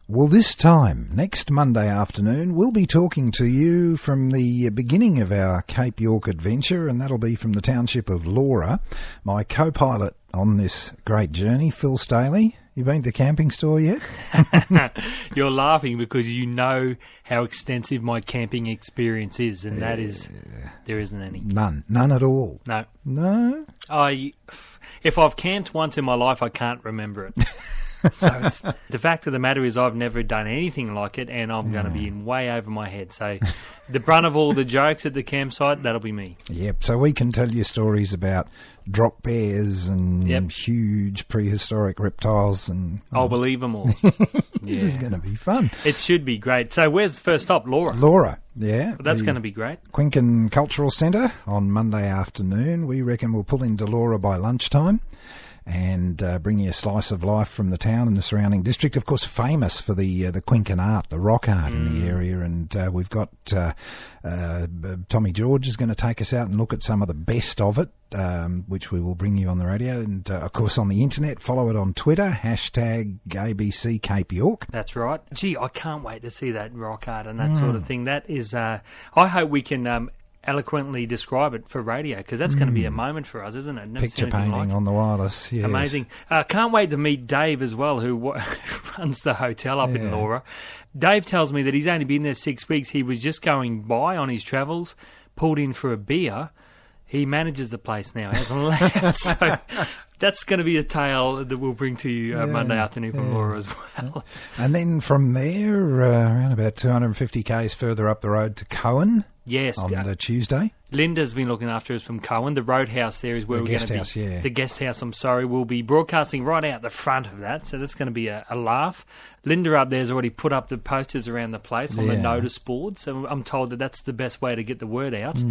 Well, this time, next Monday afternoon, we'll be talking to you from the beginning of our Cape York adventure, and that'll be from the township of Laura. My co-pilot on this great journey, Phil Staley. You been to the camping store yet? You're laughing because you know how extensive my camping experience is, and that is, there isn't any. None at all. No. No? If I've camped once in my life, I can't remember it. So the fact of the matter is I've never done anything like it, and I'm going to be in way over my head. So the brunt of all the jokes at the campsite, that'll be me. Yep, so we can tell you stories about drop bears and huge prehistoric reptiles. And I'll believe them all. This is going to be fun. It should be great. So where's the first stop? Laura. Laura, yeah. Well, that's going to be great. Quinkin Cultural Centre on Monday afternoon. We reckon we'll pull into Laura by lunchtime and bring you a slice of life from the town and the surrounding district. Of course, famous for the Quinkin art, the rock art in the area. And we've got Tommy George is going to take us out and look at some of the best of it, which we will bring you on the radio. And, of course, on the internet, follow it on Twitter, #ABC Cape York. That's right. Gee, I can't wait to see that rock art and that sort of thing. That is, I hope we can eloquently describe it for radio, because that's going to be a moment for us, isn't it? Never Picture painting on the wireless, yes. Amazing. Can't wait to meet Dave as well, who runs the hotel up in Laura. Dave tells me that he's only been there 6 weeks. He was just going by on his travels, pulled in for a beer. He manages the place now, hasn't left. So that's going to be a tale that we'll bring to you Monday afternoon from Laura as well. And then from there, around about 250 k's further up the road to Cohen. Yes. On the Tuesday. Linda's been looking after us from Cohen. The Roadhouse there is where we're going to be. The guest house, we'll be broadcasting right out the front of that, so that's going to be a laugh. Linda up there's already put up the posters around the place on the notice board, so I'm told that that's the best way to get the word out.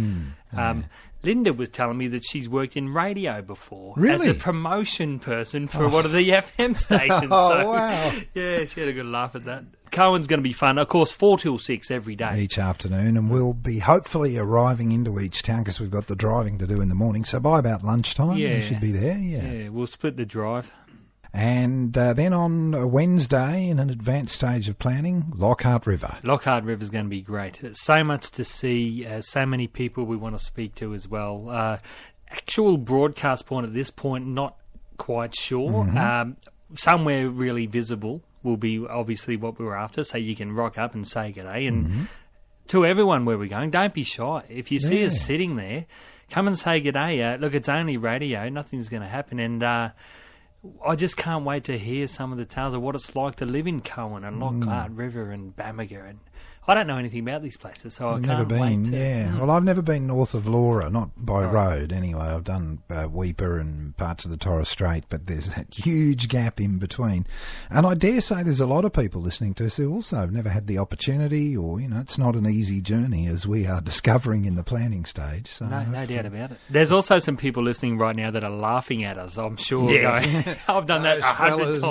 Linda was telling me that she's worked in radio before as a promotion person for one of the FM stations. Wow. Yeah, she had a good laugh at that. Cohen's going to be fun. Of course, 4 till 6 every day. Each afternoon, and we'll be hopefully arriving into each town because we've got the driving to do in the morning. So by about lunchtime, we should be there. Yeah, we'll split the drive. And then on Wednesday, in an advanced stage of planning, Lockhart River. Lockhart River is going to be great. So much to see, so many people we want to speak to as well. Actual broadcast point at this point, not quite sure. Somewhere really visible will be obviously what we were after, so you can rock up and say g'day. And to everyone where we're going, don't be shy. If you see us sitting there, come and say g'day. Look, it's only radio. Nothing's going to happen. And I just can't wait to hear some of the tales of what it's like to live in Cohen and Lockhart River and Bamaga. And I don't know anything about these places, so I can't wait to... Well, I've never been north of Laura, not by road anyway. I've done Weipa and parts of the Torres Strait, but there's that huge gap in between. And I dare say there's a lot of people listening to us who also have never had the opportunity, or, it's not an easy journey as we are discovering in the planning stage. So no doubt about it. There's also some people listening right now that are laughing at us, I'm sure. Going, I've done that 100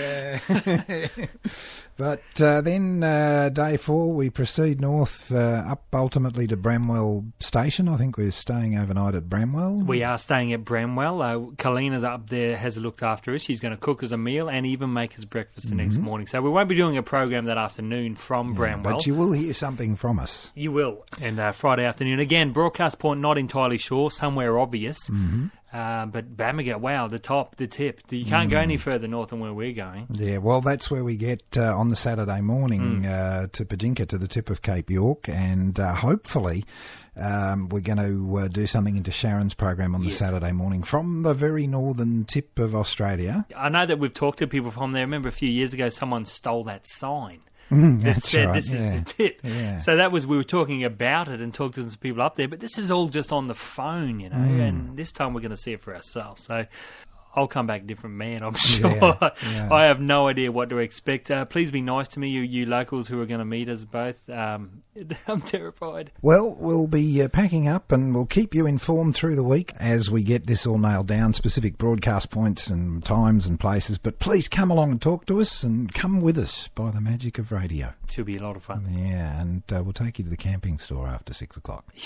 times. Yeah. But then day 4, we proceed north up ultimately to Bramwell Station. I think we're staying overnight at Bramwell. We are staying at Bramwell. Kalina up there has looked after us. She's going to cook us a meal and even make us breakfast the next morning. So we won't be doing a program that afternoon from Bramwell. But you will hear something from us. You will. And Friday afternoon, again, broadcast point not entirely sure, somewhere obvious. But Bamaga, wow, the tip. You can't go any further north than where we're going. Yeah, well, that's where we get on the Saturday morning to Pajinka, to the tip of Cape York, and hopefully we're going to do something into Sharon's program on the Saturday morning from the very northern tip of Australia. I know that we've talked to people from there. I remember a few years ago someone stole that sign. That said, this is the tip. Yeah. So we were talking about it and talked to some people up there, but this is all just on the phone, and this time we're going to see it for ourselves. So I'll come back a different man, I'm sure. Yeah. I have no idea what to expect. Please be nice to me, you locals who are going to meet us both. I'm terrified. Well, we'll be packing up and we'll keep you informed through the week as we get this all nailed down, specific broadcast points and times and places. But please come along and talk to us and come with us by the magic of radio. It should be a lot of fun. Yeah, and we'll take you to the camping store after 6 o'clock. Yeah.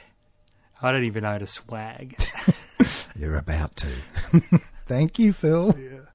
I don't even know how to swag. You're about to. Thank you, Phil.